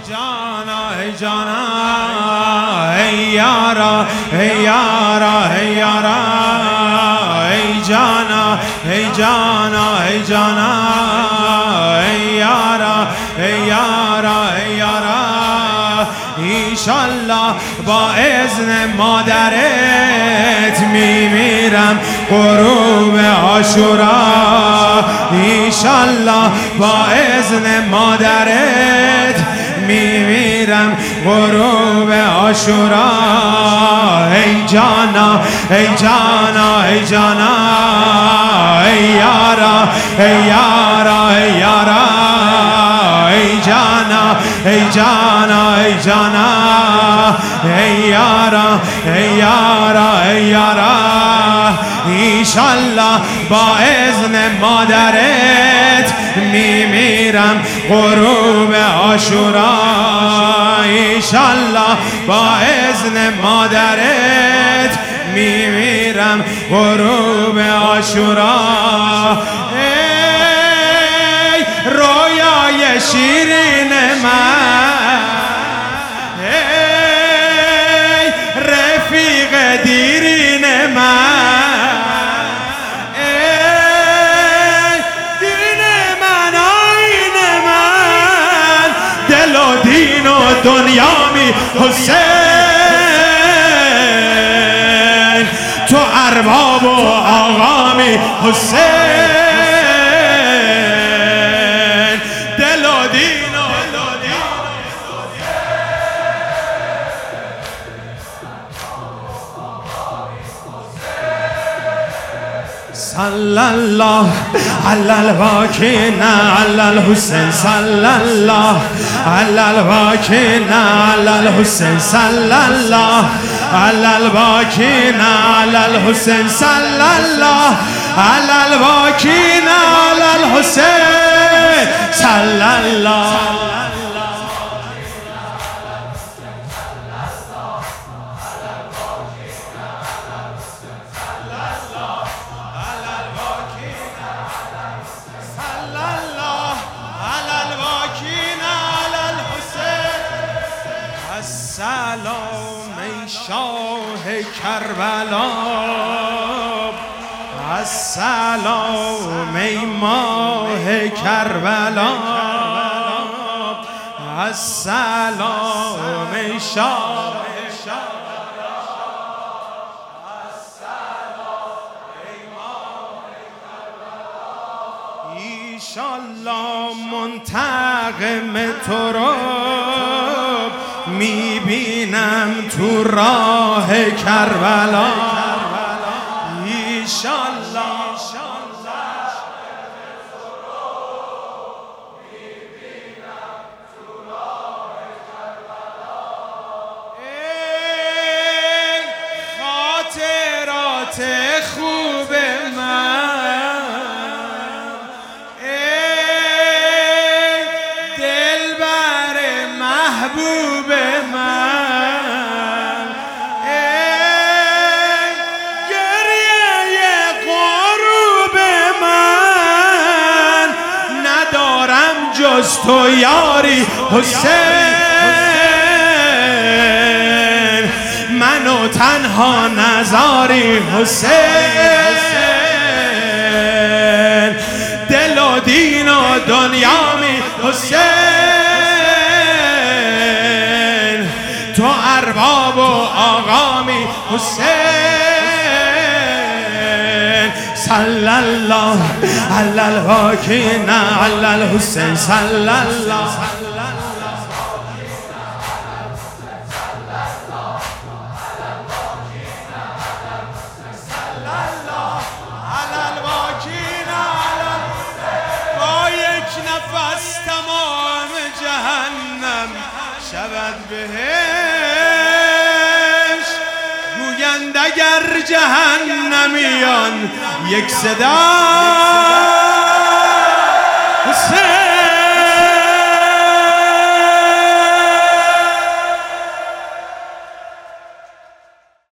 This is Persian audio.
جانا ای جانا ای یارا ای یارا ای یارا ای جانا ای جانا ای جانا ای یارا ای یارا ای یارا ایشالله با اذن مادرت میمیرم غروب عاشورا ایشالله با اذن مادرت میمیرم غروب عاشورا ای جانا ای جانا ای جانا ای یارا ای یارا ای یارا ای جانا ای جانا ای جانا ای یارا ای یارا ای یارا ایشالله با اذن مادرت میمیرم غروب عاشورا ایشالله با اذن مادرت میمیرم غروب عاشورا ای رویای شیرین من ای رفیق دیرین من ای دین من آیین من دل و دین و دنیامی حسین تو ارباب و آقامی حسین دل و دین و صلی الله علی الواکین علی الحسین صلی الله علی الواکین علی الحسین صلی الله علی الواکین علی الحسین صلی الله علی الواکین علی الحسین صلی الله سلام ای شاه کربلا السلام ای ماه کربلا السلام ای شاه ایشالله منتقم تو رو میبینم تو راه کربلا ایشالله میبینم تو راه کربلا ای خاطرات خوب من ای دلبر محبوب من ای گریه غروب من ندارم جز تو یاری حسین منو تنها نذاری حسین دل و دین و دنیامی حسین تو ارباب و آقامی حسین صلی الله علی الواکین علی الحسین صلی الله نفس تمام جهنم شود بهش گویند اگر جهنمیان یک صدا